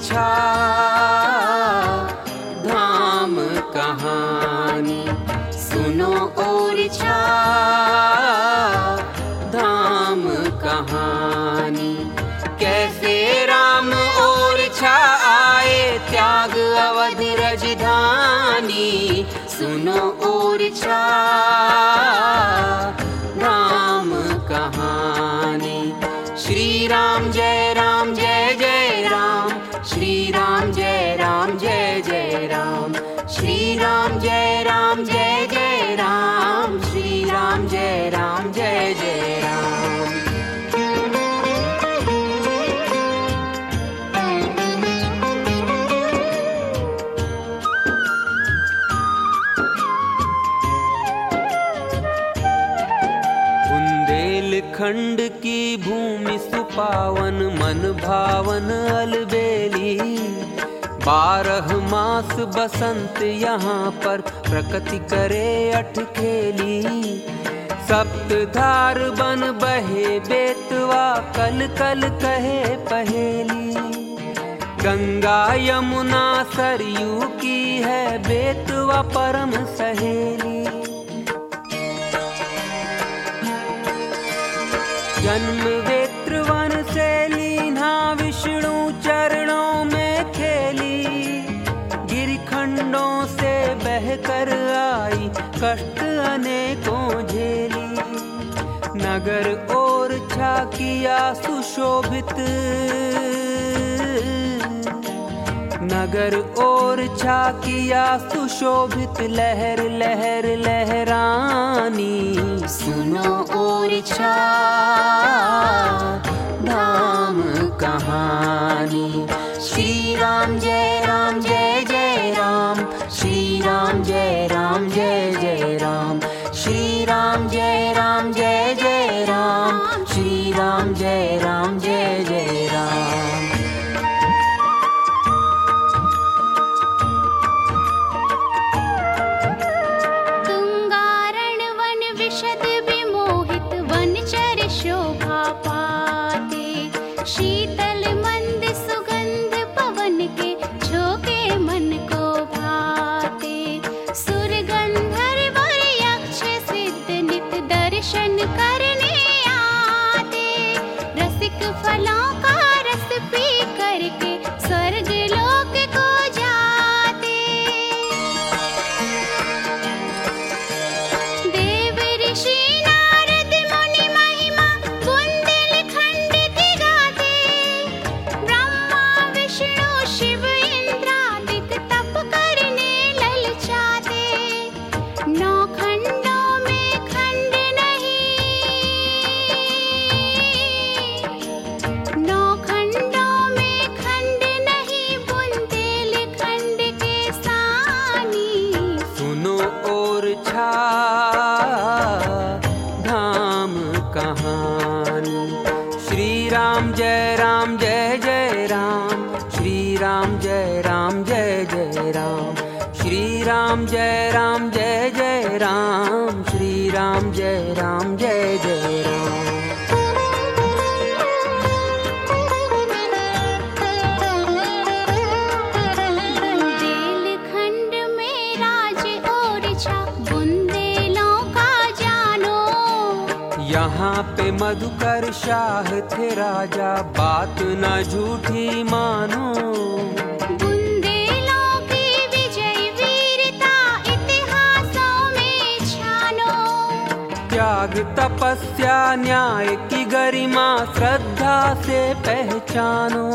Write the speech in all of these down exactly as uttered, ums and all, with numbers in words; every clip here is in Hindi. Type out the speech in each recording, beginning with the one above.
ओरछा धाम कहानी, सुनो ओरछा धाम कहानी। कैसे राम ओरछा आए त्याग अवध राजधानी, सुनो ओरछा धाम कहानी। श्री राम जय राम जय जय राम, श्री राम जय राम जय जय राम, श्री राम जय राम जय जय राम, श्री राम जय राम जय जय राम। बुंदेलखंड की भूमि सुपावन, मन भावन अलबेली। बारह मास बसंत यहाँ पर प्रकृति करे अठखेली। सप्तधार बन बहे बेतवा, कल कल कहे पहेली। गंगा यमुना सरयू की है बेतवा परम सहेली। जन्म वेत्रवन से लीना विष्णु चरणों में खेली। गिरिखंडों से बहकर आई कष्ट अनेकों झेली। नगर ओरछा किया सुशोभित, नगर ओरछा किया सुशोभित। लहर लहर लहरानी, सुनो ओरछा धाम कहानी। श्री राम जय राम जय जय राम, श्री राम जय राम जय जय राम, श्री राम जय राम जय जय राम, श्री राम जय राम जय जय राम। शीतल मंद सुगंध पवन के झोंके मन को भाते। सुर गंधर्व यक्ष सिद्ध नित दर्शन करने आते। रसिक फलों का रस पी करके स्वर्ग लोक को जाते। देव ऋषि नारद मुनि महिमा बुंदेलखंड की गाते। ब्रह्मा विष्णु शिव इंद्रादित्य तप करने ललचाते। नौ खंडों में खंड नहीं, नौ खंडों में खंड नहीं बुंदेलखंड के सानी। सुनो ओरछा धाम कहानी। श्री राम जय राम जय जय राम, श्री राम जय राम जय जय राम, श्री राम जय राम जय जय राम, श्री राम जय राम जय जय राम। बुंदेलखंड में राज ओरछा बुंदेलों का जानो। यहाँ पे मधुकर शाह थे राजा, बात न झूठी मानो। बुंदेलों की विजय वीरता इतिहासों में छानो। त्याग तपस्या न्याय की गरिमा श्रद्धा से पहचानो।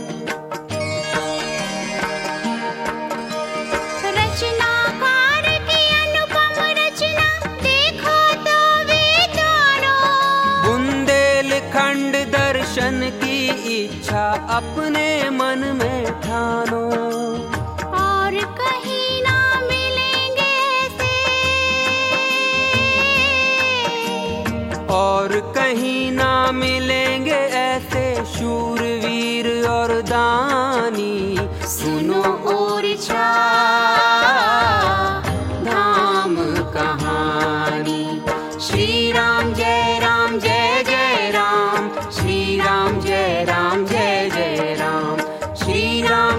रचनाकार की अनुपम रचना देखो तो वे जानो। बुंदेलखंड दर्शन की इच्छा अपने मन में ठानो। और कहीं ना मिलेंगे ऐसे, और कहीं ना मिलेंगे ऐसे शूरवीर और दानी। सुनो ओरछा धाम कहानी। श्री राम जय राम जय जय राम, श्री राम जय राम जय जय राम, श्री राम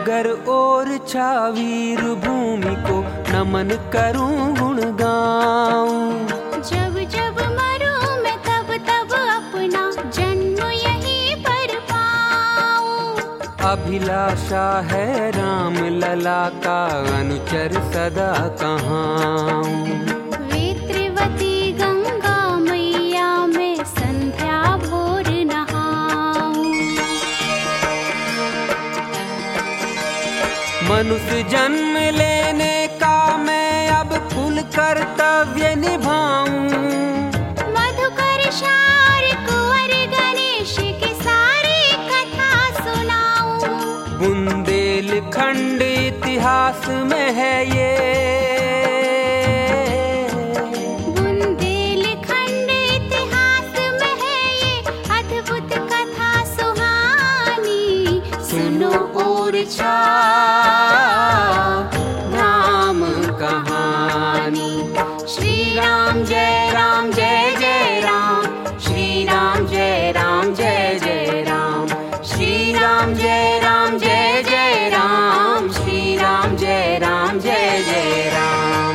नगर और छावीर भूमि को नमन करूं गुण गाऊं। जब जब मरूं मैं तब तब अपना जन्म यहीं पर पाऊं। अभिलाषा है राम लला का अनुचर सदा कहाऊं। वेत्रवती गंगा मैया में संध्या भोर नहाऊं। मनुष्य जन्म लेने का मैं अब कुल कर्तव्य निभाऊं। मधुकर शार कुंवर गणेश की सारी कथा सुनाऊं। बुंदेलखंड इतिहास में है ये, बुंदेलखंड इतिहास में है ये अद्भुत कथा सुहानी। सुनो और छा धाम कहानी। श्री राम जय राम जय जय राम। श्री राम जय राम जय जय राम। श्री राम जय राम जय जय राम। श्री राम जय राम जय जय राम।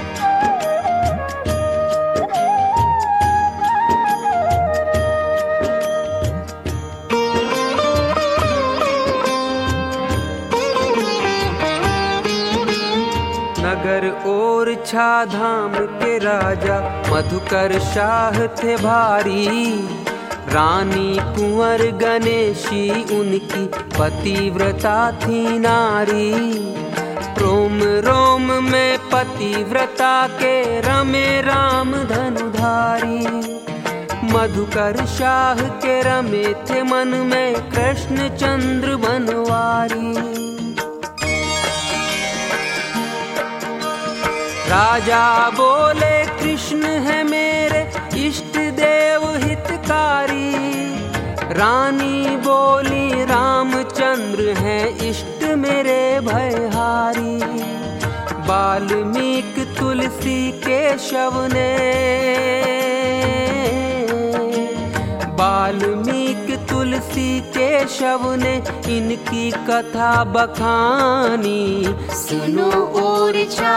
नगर और छा धाम के राजा मधुकर शाह थे भारी। रानी कुंवर गणेशी उनकी पतिव्रता थी नारी। रोम रोम में पतिव्रता के रमे राम धनुधारी। मधुकर शाह के रमे थे मन में कृष्ण चंद्र बनवारी। राजा बोले कृष्ण है मेरे इष्ट देव हितकारी। रानी बोली रामचंद्र हैं इष्ट मेरे भयहारी। वाल्मीकि तुलसी केशव ने वाल्मीकि तुलसी केशव ने इनकी कथा बखानी। सुनो और छा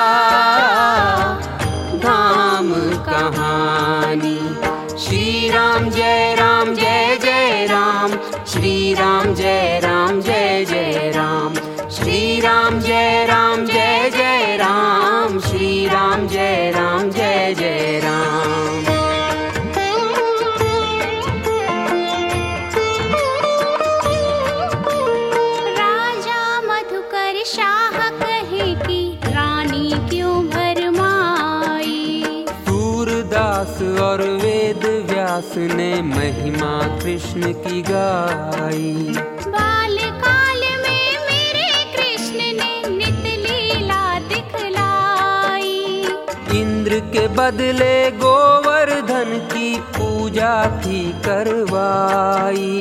धाम कहानी। श्री राम जय राम जय जय राम। श्री राम जय राम जय जय राम। श्री राम जय राम जय जय राम। श्री राम जय राम जय जय राम। राजा मधुकर शाह कहे कि रानी क्यों भरमाई। सूरदास और वेद व्यास ने महिमा कृष्ण की गाई। बालकाल में मेरे कृष्ण ने नित लीला दिखलाई। इंद्र के बदले गोवर्धन की पूजा थी करवाई।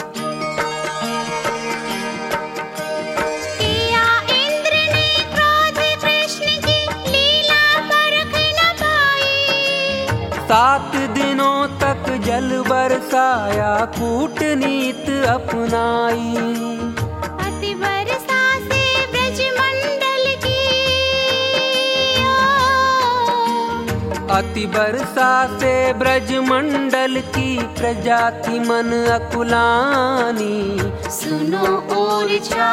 किया इंद्र ने क्रोध कृष्ण की लीला परख न पाई। सात दिनों तक जल बरसाया कूटनीत अपनाई। अति वर्षा से ब्रजमंडल की अति वर्षा से ब्रजमंडल की प्रजा थी मन अकुलानी। सुनो और छा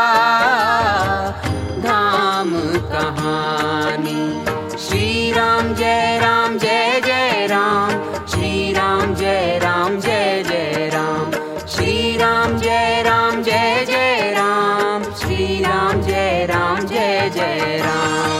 धाम कहानी। श्री राम जय राम जय जय राम। श्री राम जय राम जय जय राम। श्री राम जय राम जय जय राम। श्री राम जय राम जय जय राम।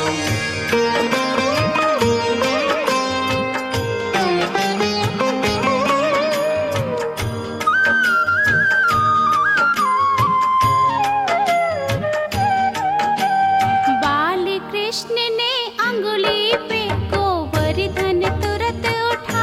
बाल कृष्ण ने अंगुली पे गोवर्धन तुरंत उठा।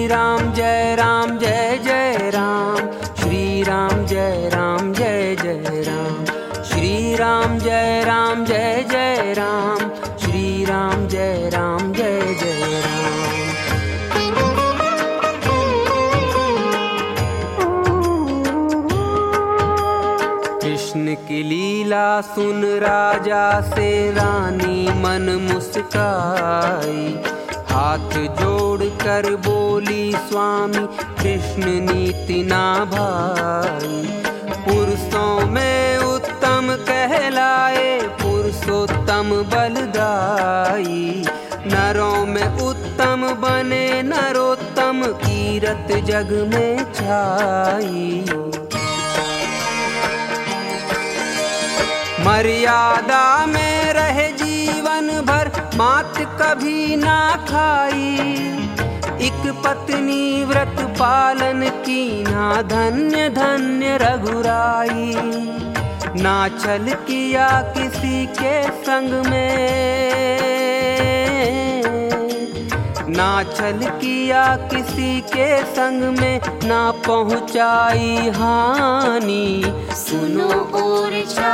श्री राम जय राम जय जय राम, श्री राम जय राम जय जय राम, श्री राम जय राम जय जय राम, श्री राम जय राम जय जय राम। कृष्ण की लीला सुन राजा से रानी मन मुस्काई, हाथ जोड़ कर बोली स्वामी कृष्ण नीति ना भाई। पुरुषों में उत्तम कहलाए पुरुषोत्तम बलदाई, नरों में उत्तम बने नरोत्तम कीरत जग में छाई। मर्यादा में रहे जीवन भर मात कभी ना खाई, एक पत्नी व्रत पालन की ना धन्य धन्य रघुराई। ना छल किया किसी के संग में, ना छल किया किसी के संग में, ना पहुँचाई हानि। सुनो ओरछा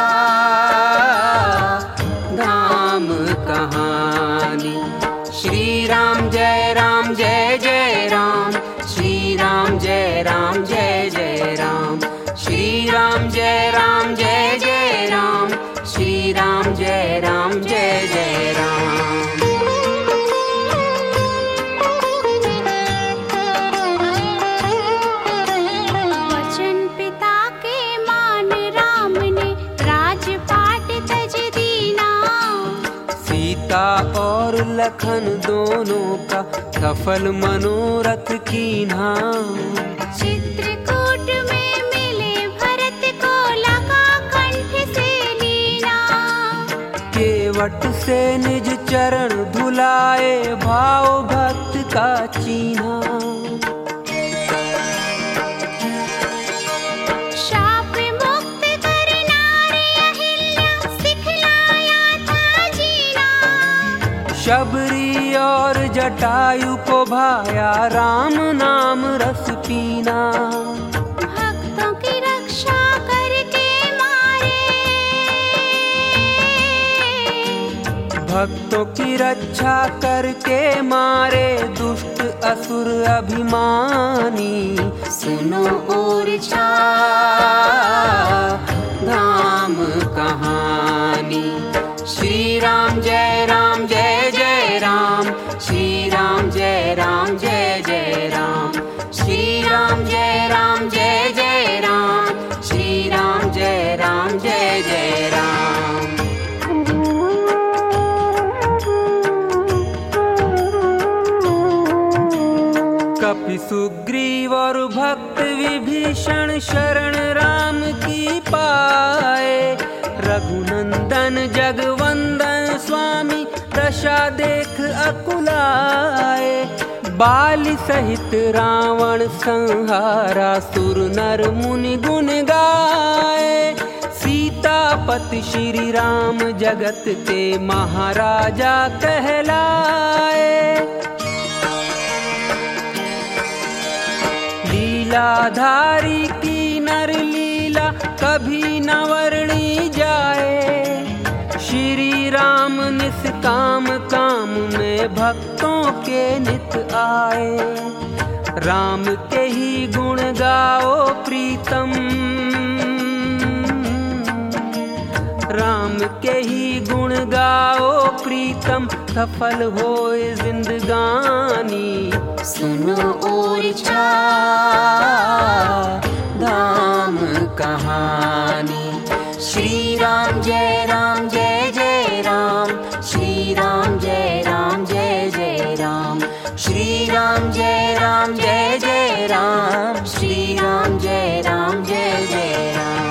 धाम कहानी, श्री राम जय राम जय जय राम, श्री राम जय राम जय जय राम, श्री राम जय राम जय जय राम, श्री राम जय राम जय जय राम। वचन पिता के मान राम ने राजपाट तज दीना, सीता और लखन दोनों का सफल मनोरथ कीन्हा। चित्रकूट में मिले भरत को लगा कंठ से लीना, केवट से निज चरण धुलाए भाव भक्त का चीन्हा। शाप मुक्त कर नारी अहिल्या सिखलाया था जीना, शबरी और जटायु को भाया राम नाम रस पीना। भक्तों की रक्षा करके मारे, भक्तों की रक्षा करके मारे दुष्ट असुर अभिमानी। सुनो ओरछा धाम कहानी, श्री राम जय राम जय जय राम, श्री राम जय राम जय जय राम, श्री राम जय राम जय जय राम, श्री राम जय राम जय जय राम। कपि सुग्रीव और भक्त विभीषण शरण राम की पाए, रघुनंदन जगवंदन स्वामी दशा देख अकुलाए। बाली सहित रावण संहारा सुर नर मुनि गुण गाए, सीतापति श्री राम जगत के महाराजा कहलाए। लीलाधारी की नर लीला कभी न वर्णी जाए, श्री राम निष्काम काम में भक्तों के नित आए। राम के ही गुण गाओ प्रीतम, राम के ही गुण गाओ प्रीतम, सफल होए जिंदगानी। सुनो ओरछा धाम कहानी, श्री राम जय राम जय जय राम, श्री राम जय राम जय जय राम, श्री राम जय राम जय जय राम, श्री राम जय राम जय जय राम।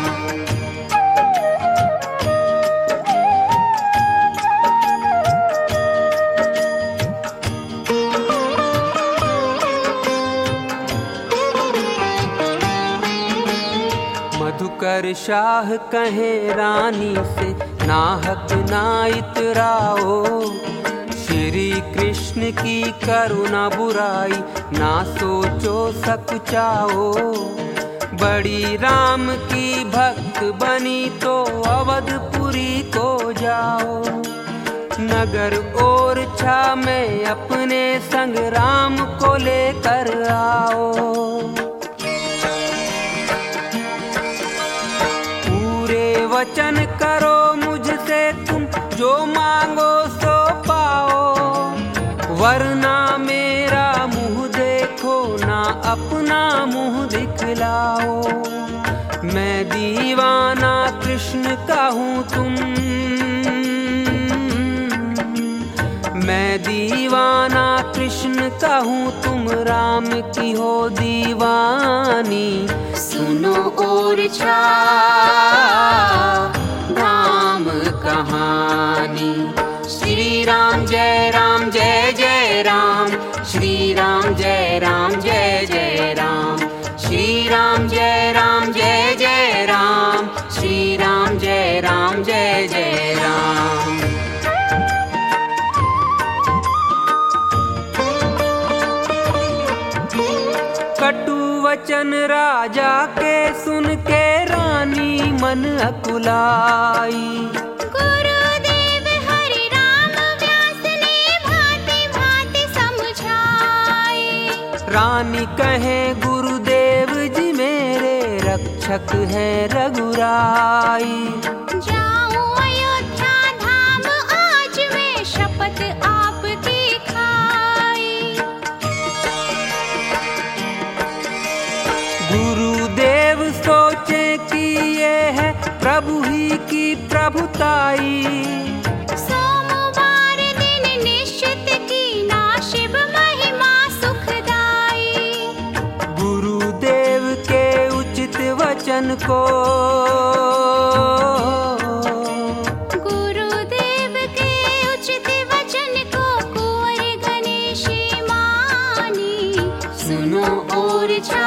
मधुकर शाह कहे रानी से नाहक ना इतराओ, श्री श्री कृष्ण की करुणा बुराई ना सोचो सकुचाओ। बड़ी राम की भक्त बनी तो अवधपुरी को जाओ। नगर और छा में अपने संग राम को लेकर आओ। पूरे वचन करो मुझसे तुम, जो मांगो सो पाओ। वरना मेरा मुंह देखो ना अपना मुंह दिखलाओ। मैं दीवाना कृष्ण का हूँ तुम, मैं दीवाना कृष्ण का हूँ तुम राम की हो दीवानी। सुनो और छा राम कहानी। श्री राम जय राम जय जय राम, श्री राम जय राम जय जय राम, श्री राम जय राम जय जय राम, श्री राम जय राम जय जय राम। कटु वचन राजा के सुन के रानी मन अकुलाई। गुरुदेव हरि राम व्यास ने भांति भांति समझाए। रानी कहे गुरुदेव जी मेरे रक्षक है रघुराई। जाऊं अयोध्या धाम आज मैं शपथ आपकी खाई। गुरुदेव सोचे कि ये है प्रभु ही की प्रभुताई। सोमवार दिन निश्चित की ना शिव महिमा सुखदाई। गुरुदेव के उचित वचन को, गुरुदेव के उचित वचन को कुंवर गणेशी मानी। सुनो और छा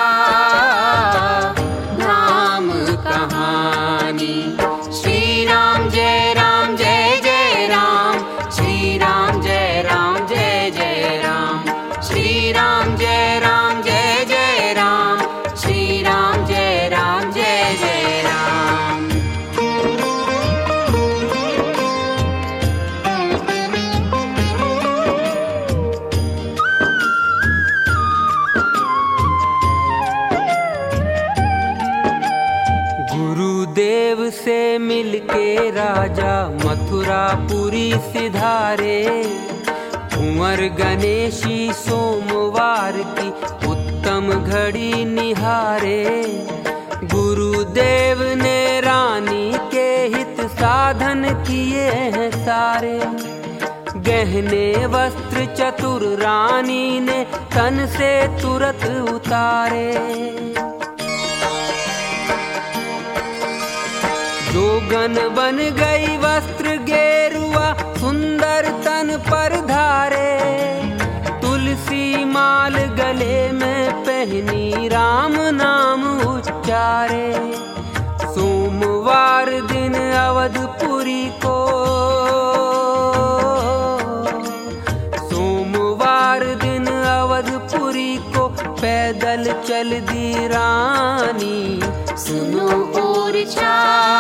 राम कहानी। श्री राम जय राम जय जय राम, श्री राम जय राम जय जय राम, श्री राम जय राम जय जय राम, श्री राम जय राम जय जय राम। गुरुदेव से मिलके राजा मथुरापुरी सिधारे। कुंवर गणेशी सोमवार की उत्तम घड़ी निहारे। गुरुदेव ने रानी के हित साधन किए हैं सारे। गहने वस्त्र चतुर रानी ने तन से तुरंत उतारे। जोगन बन गई वस्त्र गेरुआ सुंदर तन पर धारे। तुलसी माल गले में पहनी राम नाम उच्चारे। सोमवार दिन अवधपुरी को, सोमवार दिन अवधपुरी को पैदल चल दी रानी। सुनो और छा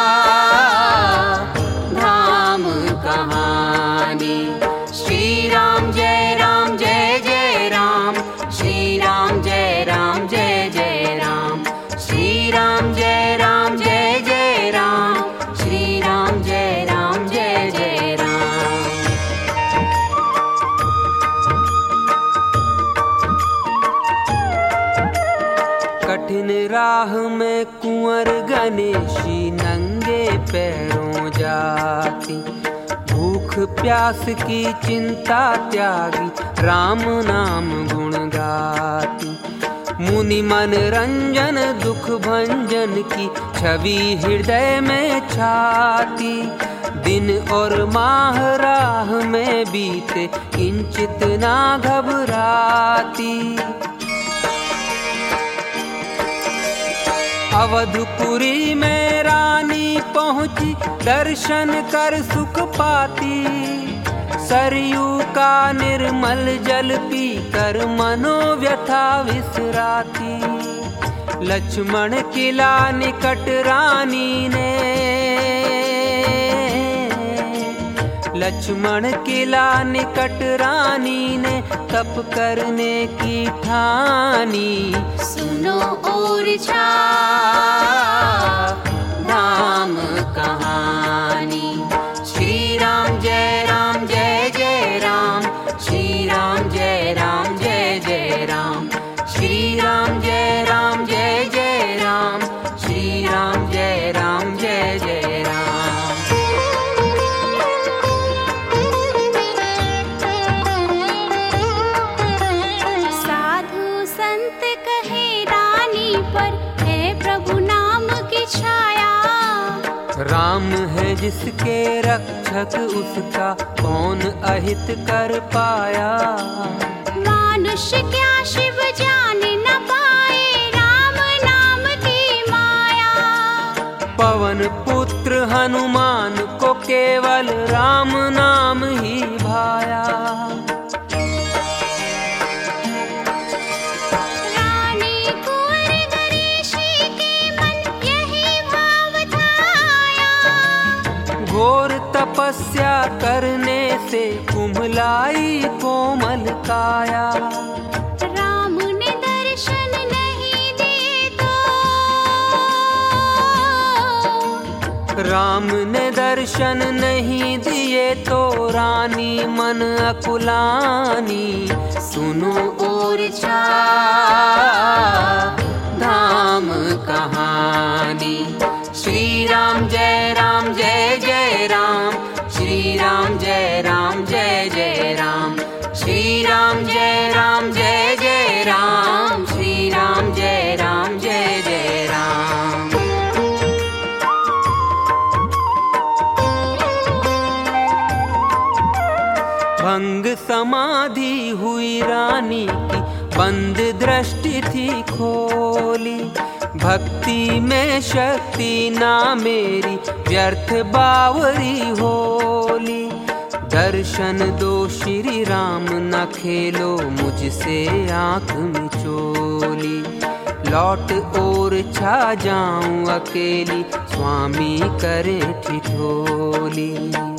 राम कहानी। श्री राम जय राम जय जय राम, श्री राम जय राम जय जय राम, श्री राम जय राम जय जय राम, श्री राम जय राम जय जय राम। कठिन राह में कुंवर गणेशी नंगे पैरों जाती। भूख प्यास की चिंता त्यागी राम नाम गुण गाती। मुनि मन रंजन दुख भंजन की छवि हृदय में छाती। दिन और माह राह में बीते किंचित ना घबराती। अवधपुरी में रानी पहुंची दर्शन कर सुख पाती। सरयू का निर्मल जल पी कर मनोव्यथा विसराती। लक्ष्मण किला निकट रानी ने, लक्ष्मण किला निकट रानी ने तप करने की ठानी। सुनो ओरछा धाम कहानी। श्री राम जय राम जय जय राम, श्री राम जय राम जय जय राम, श्री राम जय राम जय जय राम, श्री राम जय राम जय जय राम। साधु संत कहे रानी पर है प्रभु नाम की छाया। राम है जिसके रक्षक उसका कौन अहित कर पाया। मनुष्य क्या शिव जान न पाए राम नाम की माया। पवन पुत्र हनुमान को केवल राम नाम ही भाया। रानी कुंवर गणेशी के मन यही भाव था। घोर तपस्या करने से कुम्हलाई कोमल काया। राम ने दर्शन नहीं दिए तो, राम ने दर्शन नहीं दिए तो रानी मन अकुलानी। सुनो ओरछा धाम कहानी। श्री राम जय राम जय जय राम, श्री राम जय राम जय जय राम, श्री राम जय राम जय जय राम, श्री राम जय राम जय जय राम। भंग समाधि हुई रानी की, बंद दृष्टि थी खोली। भक्ति में शक्ति ना मेरी, व्यर्थ बावरी होली। दर्शन दो श्री राम न खेलो मुझसे आँख मिचोली। लौट और छा जाऊं अकेली, स्वामी करे ठिठोली।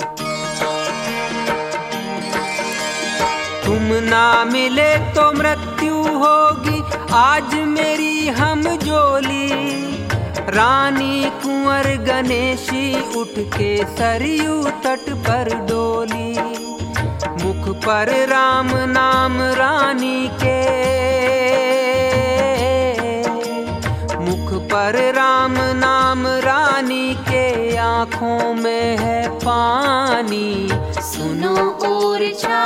तुम ना मिले तो मृत्यु होगी आज मेरी हम जोली। रानी कुंवर गणेशी उठ के सरयू तट पर डोली। मुख पर राम नाम रानी के, मुख पर राम नाम रानी के, आँखों में है पानी। सुनो ओरछा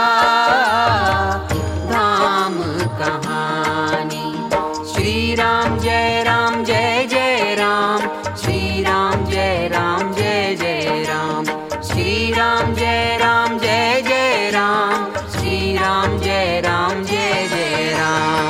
धाम कहानी। श्री राम जय राम जय जय राम, श्री राम जय राम जय जय राम, श्री राम जय राम जय जय राम, श्री राम जय राम जय जय राम।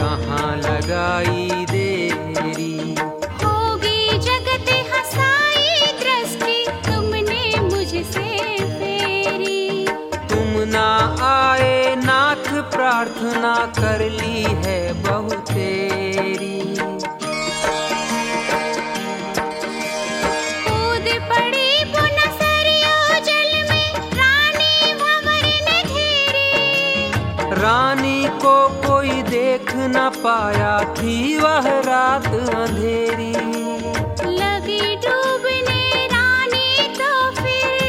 कहाँ लगाई देरी। होगी जगत हंसाई दृष्टि तुमने मुझसे फेरी। तुम ना आए नाथ प्रार्थना कर ली है बहु तेरी। कूद पड़ी पुनः सरयू जल में रानी भंवर ने घेरी। रानी को कोई देख न पाया थी वह रात अंधेरी। लगी डूबने रानी तो फिर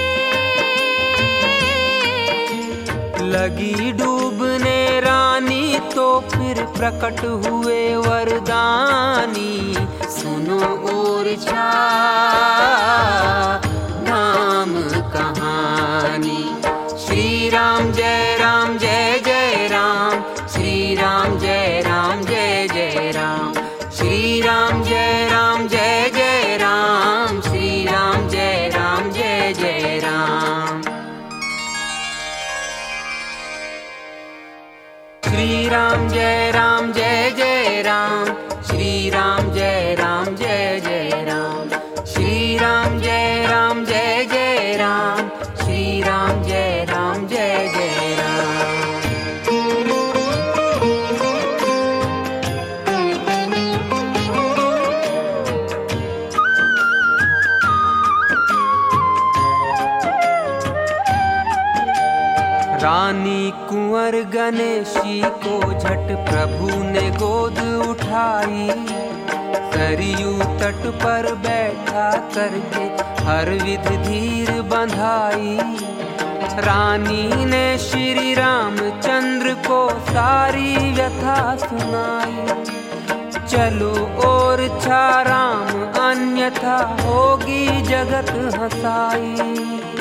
लगी डूबने रानी तो फिर प्रकट हुए वरदानी। सुनो ओरछा नाम कहानी। श्री राम जय राम जय जय राम। श्री राम जय राम जय जय राम। श्री राम जय राम जय जय राम। श्री राम जय राम जय जय राम। श्री राम जय राम जय जय राम। श्री राम जय राम जय जय राम। श्री राम जय राम जय जय राम। श्री राम जय राम जय जय राम। रानी कुंवर गणेशी को झट प्रभु ने गोद उठाई। सरयू तट पर बैठा करके हर विध धीर बंधाई। रानी ने श्री रामचंद्र को सारी व्यथा सुनाई। चलो ओरछा राम अन्यथा होगी जगत हंसाई।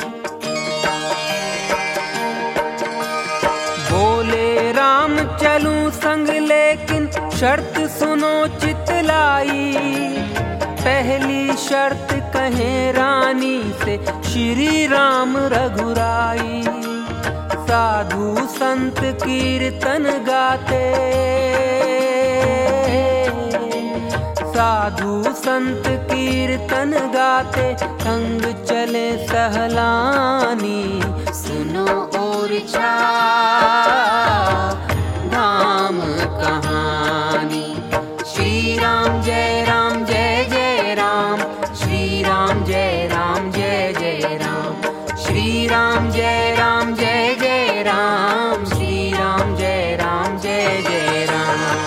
बोले राम चलूं संग लेकिन शर्त सुनो चितलाई। पहली शर्त कहे रानी से श्री राम रघुराई। साधु संत कीर्तन गाते साधु संत कीर्तन गाते संग चले सहलानी। सुनो ओरछा नाम कहानी। श्री राम जय राम जय जय राम। श्री राम जय राम जय जय राम। श्री राम जय राम जय जय राम। श्री राम जय राम जय जय राम।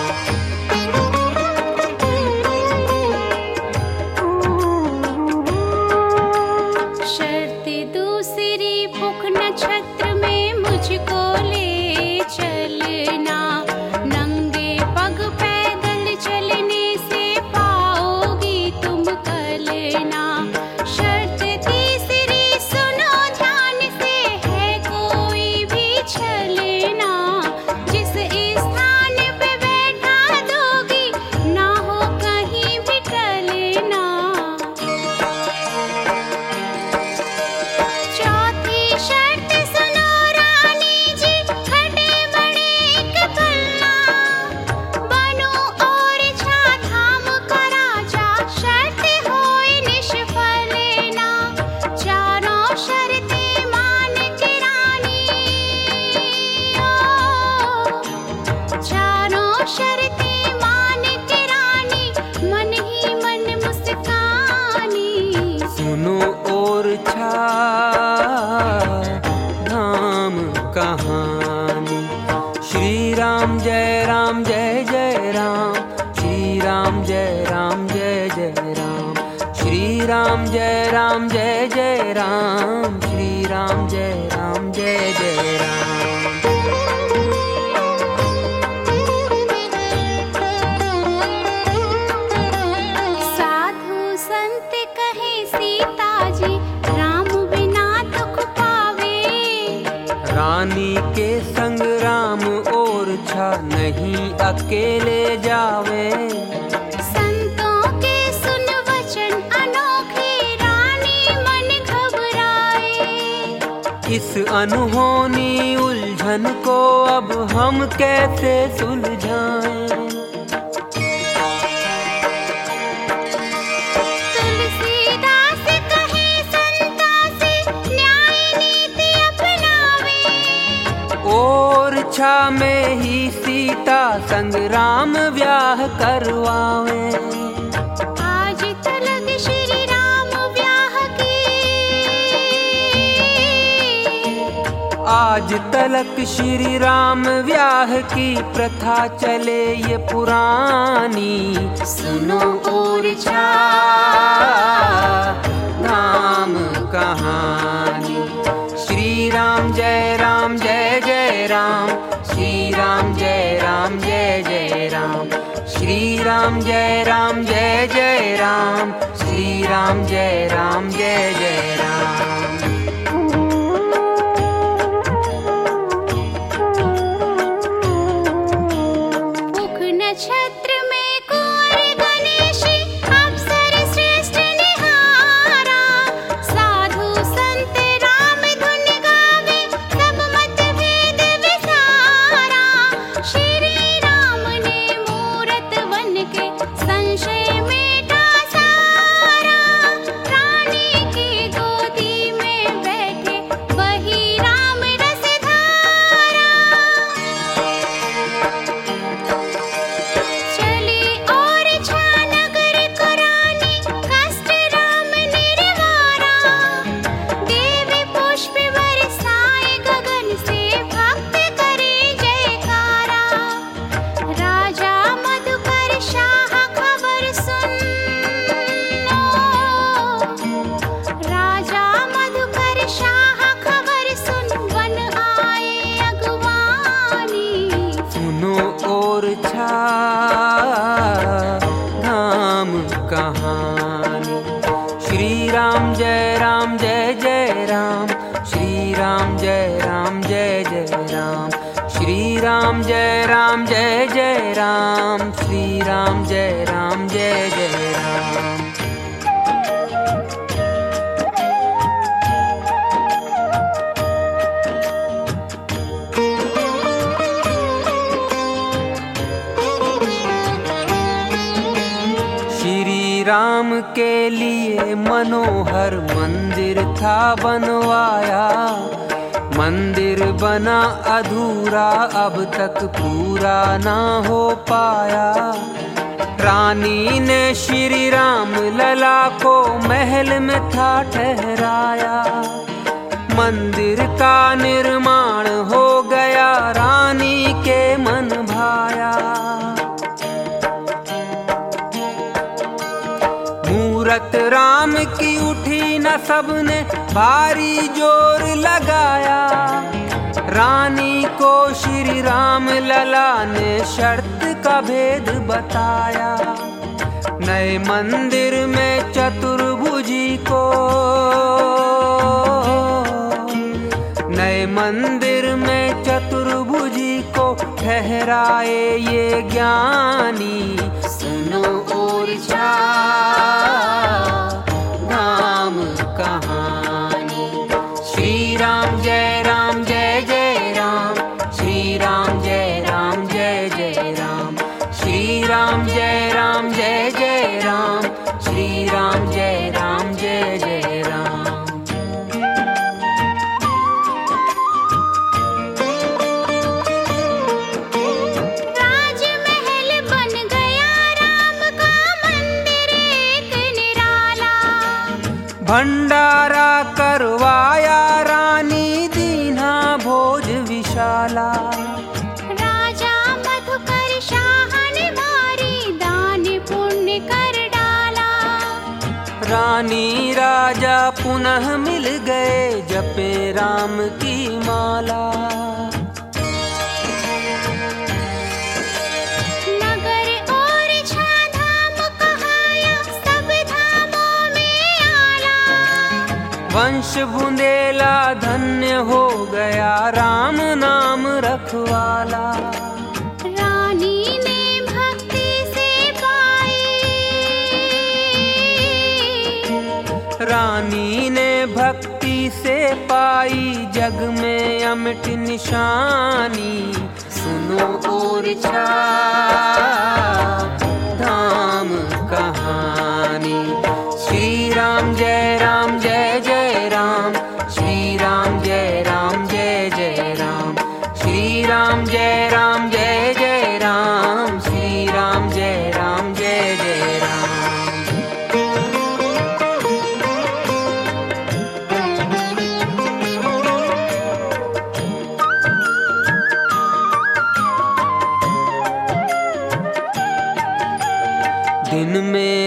शर्त दूसरी पुख नक्षत्र में मुझको ले चलना। नंगे पग पैदल चलने से पाओगी तुम कलना। शर्त तीसरी सुनो ध्यान से है कोई भी छलना। जिस स्थान पे बैठा दोगी ना हो कहीं भी टलना। चौथी शर्त सुनो रानी जी खड़े बड़े एक पल्ला। बनो ओरछा धाम का राजा शर्त होए निष्फल ना। चारों शर्तें मान के रानी ओ चारों शर्तें मान के रानी मन ही मन मुस्कानी। सुनो ओरछा धाम कहानी। श्री राम जय राम जय जय राम। श्री राम जय राम जय जय राम। श्री राम जय राम जय जय राम। श्री राम जय राम जय जय राम। साधु संत कहे सीता जी राम बिना दुख पावे। रानी के संग राम ओरछा नहीं अकेले जावे। संतों के सुन वचन अनोखे रानी मन घबराए। इस अनहोनी उलझन को अब हम कैसे सुलझाएं। ओरछा में ही सीता संग राम व्याह करवावे। आज तलक श्री राम व्याह की, आज तलक श्री राम व्याह की प्रथा चले ये पुरानी। सुनो ओरछा धाम कहानी। श्री राम जय राम जय जय राम, श्री राम जय राम जय जय राम, श्री राम जय राम जय जय राम, श्री राम जय राम जय जय राम। मुख नक्षत्र में कुंवर गणेश, अप्सर श्रेष्ठ निहारा। साधु संत राम धुन गावे, सब मत भेद विसारा। श्री राम ने मूरत बन के संशय मेटा सारा। रानी की गोदी में बैठे वही राम रस धारा। चली ओरछा नगर कुरानी, कष्ट राम निर्वारा। देवी पुष्प बरसाए गगन से, भक्त करे जयकारा। राजा मधुकर शाह खबर सुन, राजा मधुकर शाह खबर सुन, वन आए अगवानी। सुनो ओरछा धाम कहानी। श्री राम जय राम जय जय राम, श्री राम जय राम जय जय राम, श्री राम जय राम जय जय राम, श्री राम जय राम जय जय राम। श्री राम के लिए मनोहर मंदिर था बनवाया। मंदिर बना अधूरा, अब तक पूरा ना हो पाया। रानी ने श्री राम लला को महल में था ठहराया। मंदिर का निर्माण हो गया, रानी के मन भाया। मूरत राम की उठी न सबने भारी जोर लगाया। रानी को श्री राम लला ने शर्त का भेद बताया। नए मंदिर में चतुर्भुजी को, नए मंदिर में चतुर्भुजी को ठहराए ये ज्ञानी। सुनो ओरछा धाम कहानी। श्री राम जय राम जय जय राम, श्री राम जय राम जय जय राम, श्री राम जय राम जय जय राम, श्री राम जय राम जय जय राम। राजमहल बन गया राम का मंदिर एक निराला। भंडारा करवाया रानी दीन्हा भोज विशाला। राजा मधुकर शाह ने भारी दान पुण्य कर डाला। रानी राजा पुनः मिल गए, जपे राम की माला। नगर ओरछा धाम कहाया, सब धामों में आला। वंश बुंदेला धन्य हो गया, राम नाम रखवाला। रानी ने भक्ति से पाई, रानी ने भक्ति से पाई, जग में अमिट निशानी। सुनो ओरछा धाम कहानी। श्री राम जय राम जय जय राम, श्री राम जय राम जय जय राम, श्री राम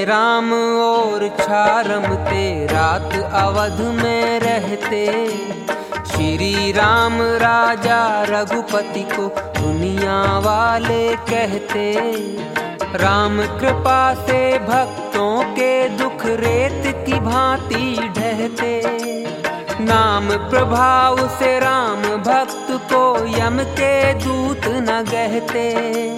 राम और छारमते रात अवध में रहते। श्री राम राजा रघुपति को दुनिया वाले कहते। राम कृपा से भक्तों के दुख रेत की भांति ढहते। नाम प्रभाव से राम भक्त को यम के दूत न गहते।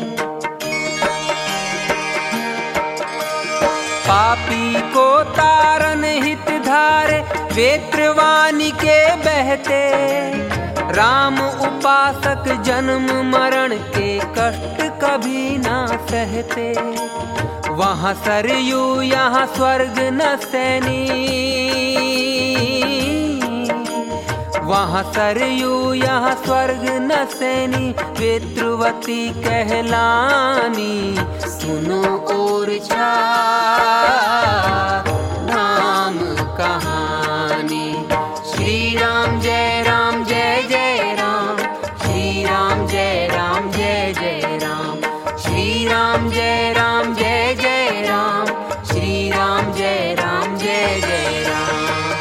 पापी को तारन हित धारे वेत्रवाणी के बहते। राम उपासक जन्म मरण के कष्ट कभी ना सहते। वहाँ सरयू यहाँ स्वर्ग न सैनी। वहाँ सरयू यहाँ स्वर्ग न सैनी। वेत्रवती कहलानी सुनो और छा नाम कहानी। श्री राम जय राम जय जय राम। श्री राम जय राम जय जय राम। श्री राम जय राम जय जय राम। श्री राम जय राम जय जय राम।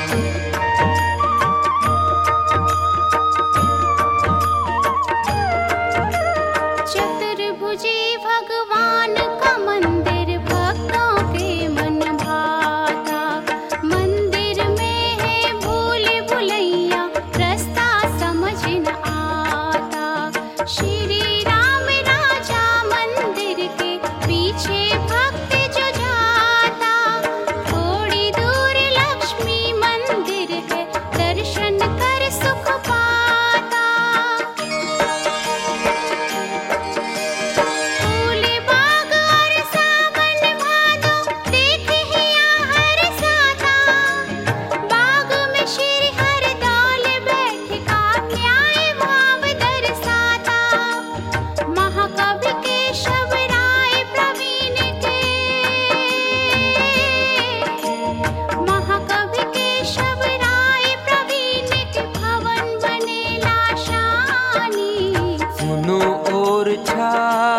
चतुर्भुजी भगवान का मंदिर भक्तों के मन भाता। मंदिर में है भूल भुलैया रास्ता समझ न आता। श्री राम राजा मंदिर के पीछे भक्त जो जाता। थोड़ी दूर लक्ष्मी मंदिर है दर्शन कर सुख पाता। फूल बाग और सावन भादो देखे हिया हर साथा। बाग में श्री हर दौल बैठ का न्याय भाव दर्शाता। महाकवि केशव राय प्रवीण के महाकवि केशव राय प्रवीण के भवन बनेला शानी। सुनो और छा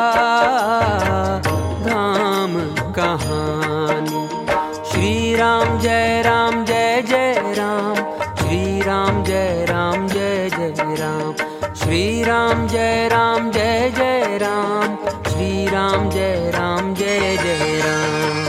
धाम कहानी। श्री राम जय राम जय जय राम। श्री राम जय राम जय जय राम। श्री राम जय राम जय जय राम। श्री राम जय राम जय जय राम।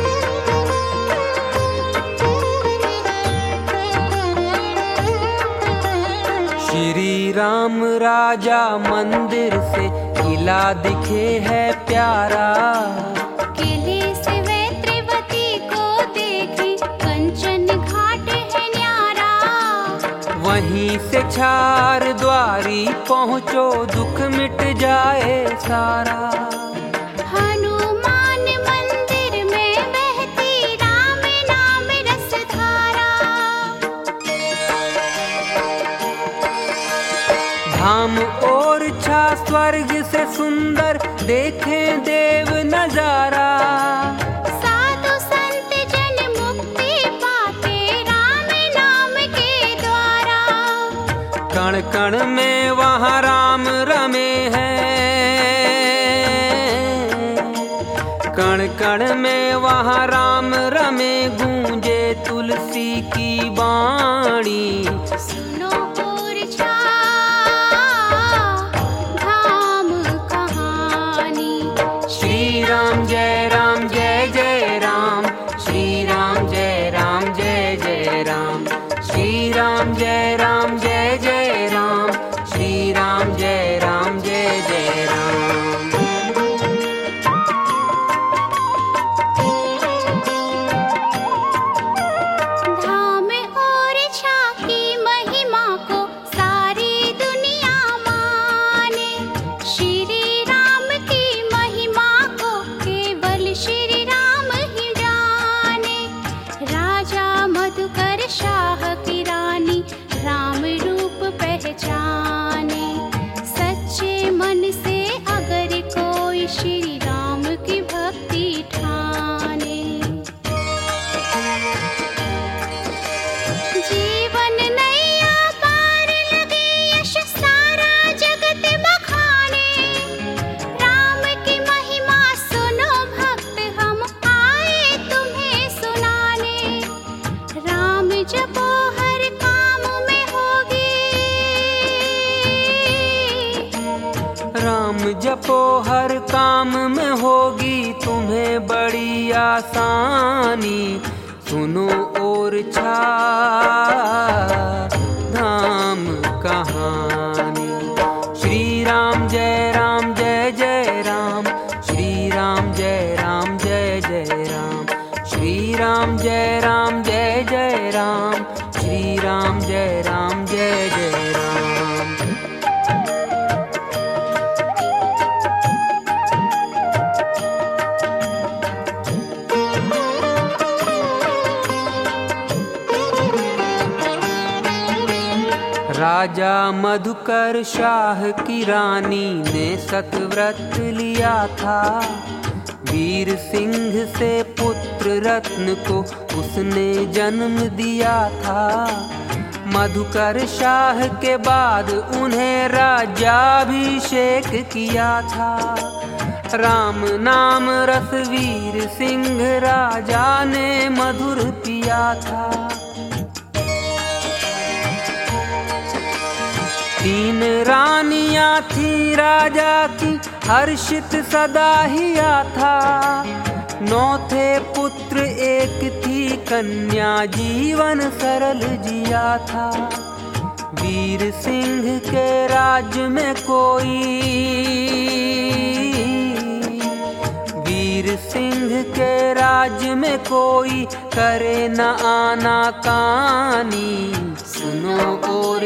श्री राम राजा मंदिर से किला दिखे है प्यारा। किले से वेत्रवती को देखी कंचन घाट है न्यारा। वहीं से चार द्वारी पहुँचो दुख मिट जाए सारा। हनुमान मंदिर में बहती राम नाम रस धारा। धाम और छा स्वर्ग से सुंदर देखे देव नजारा। साधु संत जन मुक्ति पाते राम नाम के द्वारा। कण कण में वहाँ राम रमे हैं। कण कण में वहाँ राम रमे गूंजे तुलसी की वाणी। सुनो और छा धाम कहानी। श्री राम जय राम जय जय राम। श्री राम जय राम जय जय राम। श्री राम जय राम जय जय राम। श्री राम जय राम जय जय राम। धाम और छा की महिमा को सारी दुनिया माने। श्री राम की महिमा को केवल श्री राम ही जाने। राजा मधुकर शाह की रानी राम रूप पहचाने। सच्चे मन से अगर कोई श्री राम की भक्ति ठाने। जीवन नैया पार लगे यश सारा जगत बखाने। राम की महिमा सुनो भक्त हम आए जपो हर काम में होगी तुम्हें बड़ी आसानी। सुनो और चार धाम कहानी। श्री राम जय राम जय जय राम, श्री राम जय राम जय जय राम, श्री राम जय राम जय जय राम, श्री राम जय राम जय जय राम। राजा मधुकर शाह की रानी ने सतव्रत लिया था। वीर सिंह से पुत्र रत्न को उसने जन्म दिया था। मधुकर शाह के बाद उन्हें राज्याभिषेक किया था। राम नाम रस वीर सिंह राजा ने मधुर पिया था। तीन रानियां थी राजा की, हर्षित सदा हिया था। नौ थे पुत्र एक थी कन्या, जीवन सरल जिया था। वीर सिंह के राज्य में कोई, वीर सिंह के राज्य में कोई करे न आना कानी। सुनो और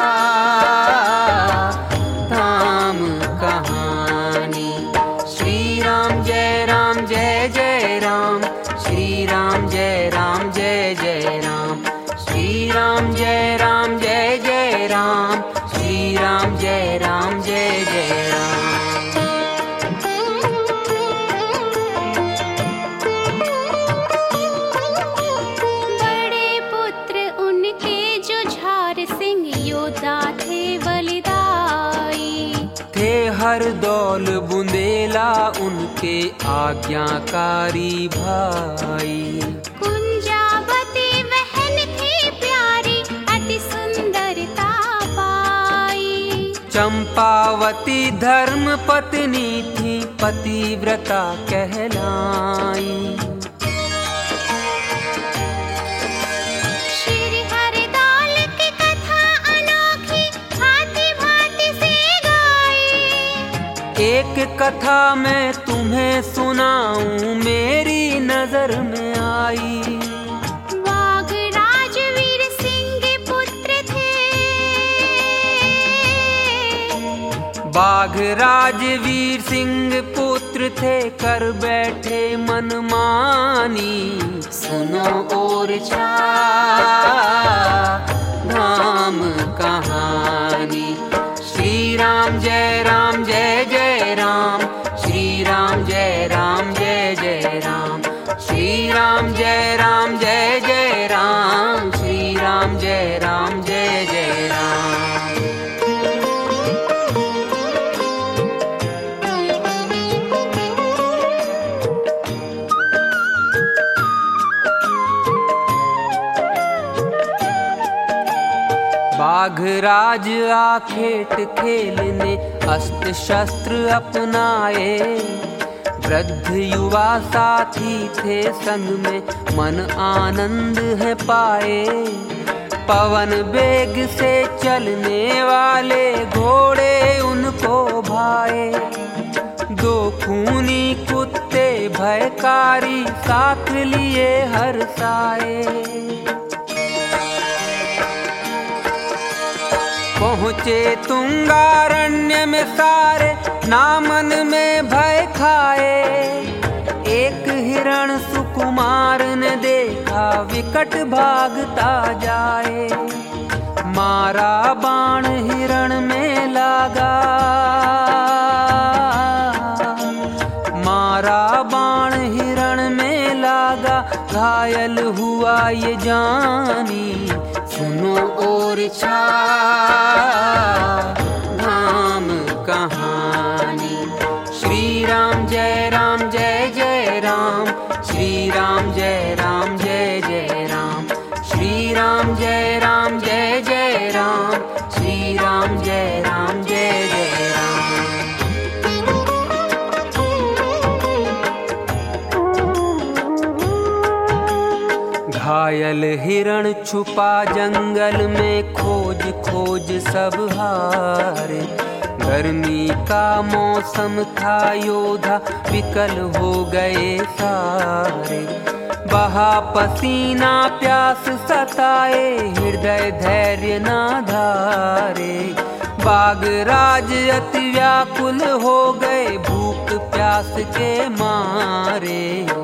धाम कहानी। श्री राम जय राम जय जय राम, श्री राम जय राम जय जय राम, श्री राम जय राम जय जय राम, श्री राम जय राम जय जय राम। हर दौल बुंदेला उनके आज्ञाकारी भाई। कुंजावती बहन थी प्यारी, अति सुंदरता पाई। चंपावती धर्म पत्नी थी, पतिव्रता कहलाई। एक कथा मैं तुम्हें सुनाऊं मेरी नजर में आई। बाघ राजवीर सिंह पुत्र थे, बाघ राजवीर सिंह पुत्र थे, कर बैठे मनमानी। सुनो और धाम कहानी। श्री राम जय राम जय जय राम, श्री राम जय राम जय जय राम, श्री राम जय राम जय जय राम, श्री राम जय राम जय जय राम। बाघ राज आखेट खेलने अस्त्र शस्त्र अपनाए। वृद्ध युवा साथी थे संग में, मन आनंद है पाए। पवन वेग से चलने वाले घोड़े उनको भाए। दो खूनी कुत्ते भयकारी साथ लिए हर साए। पहुँचे तुंगारण्य में सारे, नामन में भय खाए। एक हिरण सुकुमार ने देखा, विकट भागता जाए। मारा बाण हिरण में लागा, मारा बाण हिरण में लागा, घायल हुआ ये जानी। सुनो और धाम कहानी। श्री राम जय राम जय जय राम, श्री राम जय राम जय जय राम, श्री राम जय राम जय जय राम, श्री राम जय राम जय जय राम। घायल हिरण छुपा जंगल में, खोज खोज सब हारे। गर्मी का मौसम था, योद्धा विकल हो गए सारे। बहा पसीना प्यास सताए, हृदय धैर्य ना धारे। बागराज अति व्याकुल हो गए, भूख प्यास के मारे।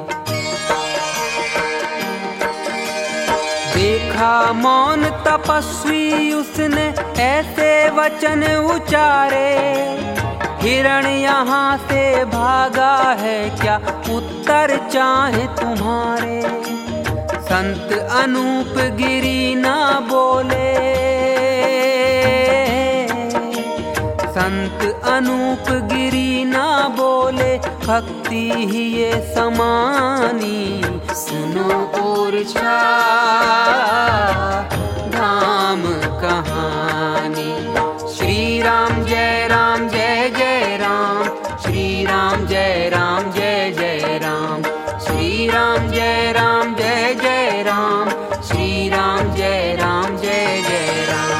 देखा मौन तपस्वी उसने, ऐसे वचन उचारे। हिरण यहाँ से भागा है क्या, उत्तर चाहे तुम्हारे। संत अनूप गिरी ना बोले, संत अनूप गिरी ना बोले, भक्ति ही ये समानी। सुनो ओरछा धाम कहानी। श्री राम जय राम जय जय राम, श्री राम जय राम जय जय राम, श्री राम जय राम जय जय राम, श्री राम जय राम जय जय राम।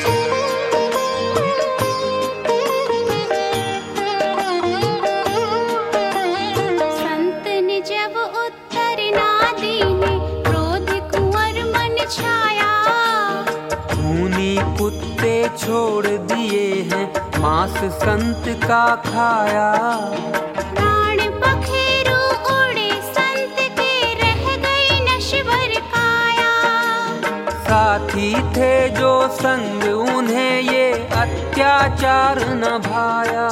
संत ने जब उत्तर ना दीने, क्रोध कुंवर मन छाया। खूनी कुत्ते छोड़ दिए हैं, मांस संत का खाया। प्राण पखेरु उड़े संत के, रह गई नश्वर काया। साथी थे जो संग, उन्हें ये अत्याचार न भाया।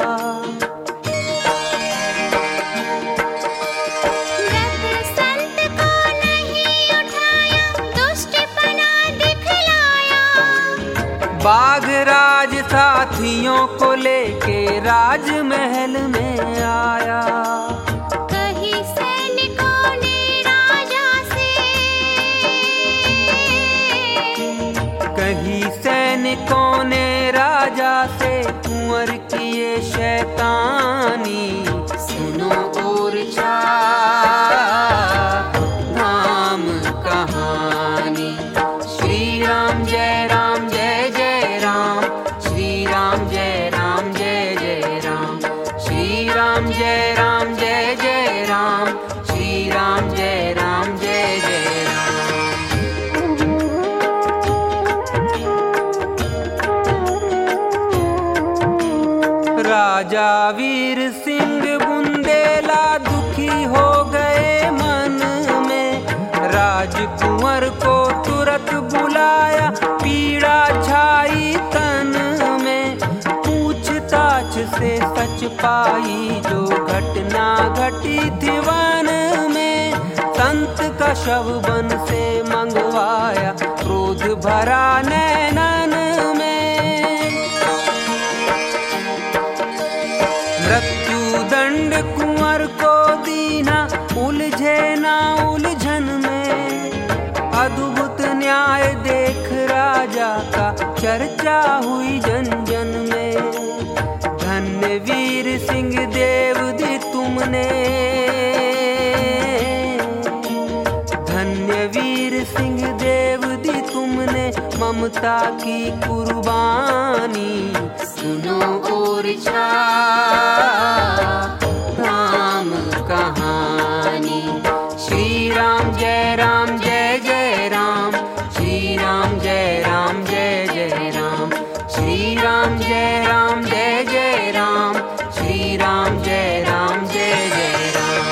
व्रत संत को नहीं उठाया, दुष्टपना दिखलाया। बागराज साथियों को लेके राजमहल में आया। कहीं सैनिकों ने राजा से, कहीं सैनिकों ने राजा से, कुंवर किए शैतानी। सुनो ओरछा धाम कहानी। श्री राम जय राम जय जय राम, श्री राम जय राम जय जय राम, श्री राम जय राम जय जय राम, श्री राम जय राम जय जय राम। राजा वीर सिंह बुंदेला दुखी हो गए मन में। राजकुंवर को तुरंत बुलाया, पीड़ा छाई तन में। पूछताछ से सच पाई जो घटना घटी थी वन में। संत का शव वन से मंगवाया, क्रोध भरा नैनन में। मृत्यु दंड कुंवर को दीना, उलझे ना उलझन में। अद्भुत न्याय देख राजा का, चर्चा हुई जन जन में। धन्य वीर सिंह देव दी तुमने, धन्य वीर सिंह देव दी तुमने, ममता की कुर्बानी। सुनो ओरछा धाम कहानी। श्री राम जय राम जय जय राम, श्री राम जय राम जय जय राम, श्री राम जय राम जय जय राम, श्री राम जय राम जय जय राम।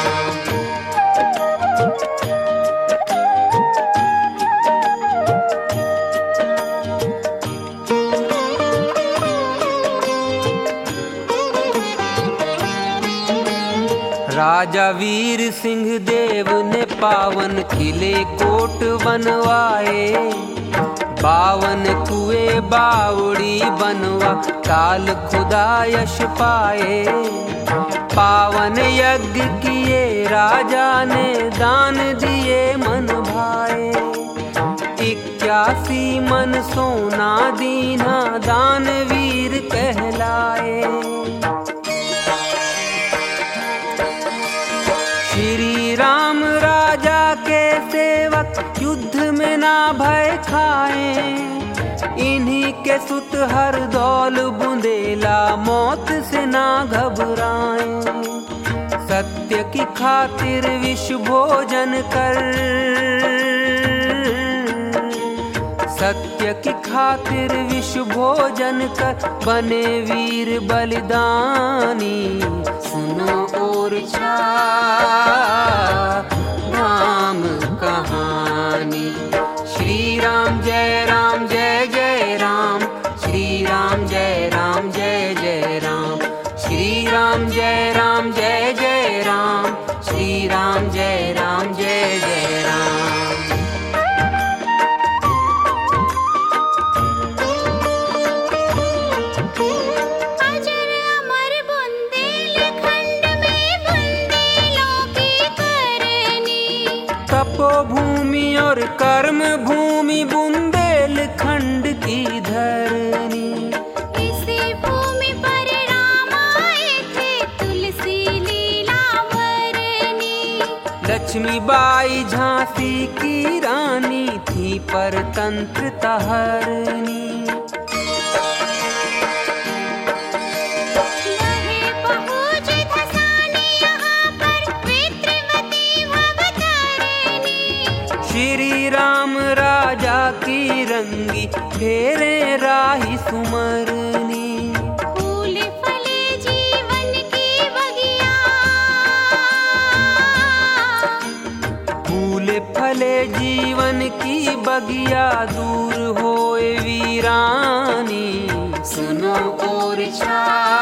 राजा वीर सिंह देव ने पावन किले कोट बनवाए। बावन कुएं बावड़ी बनवा, काल खुदा यश पाए। पावन यज्ञ किए राजा ने, दान दिए मन भाए। इक्यासी मन सोना दीना, दान वीर कहलाए। श्री राम राजा के सेवक, युद्ध भय खाए, इन्हीं के सुत हर दौल बुंदेला मौत से ना घबराएं। सत्य की खातिर विष भोजन कर, सत्य की खातिर विष भोजन कर बने वीर बलिदानी। सुनो ओरछा राम कहानी। श्री राम जय राम जय जय राम, श्री राम जय राम जय जय राम, श्री राम जय राम जय जय राम, श्री राम जय राम जय जय राम। भूमि और कर्म भूमि बुंदेलखंड की धरनी। इसी भूमि पर राम आए थे तुलसी लीला भरनी। लक्ष्मीबाई झांसी की रानी थी परतंत्रता हरनी। श्री राम राजा की रंगी फेरे राही सुमरनी। फूल फले जीवन की बगिया, फूल फले जीवन की बगिया दूर होए वीरानी। सुनो ओरछा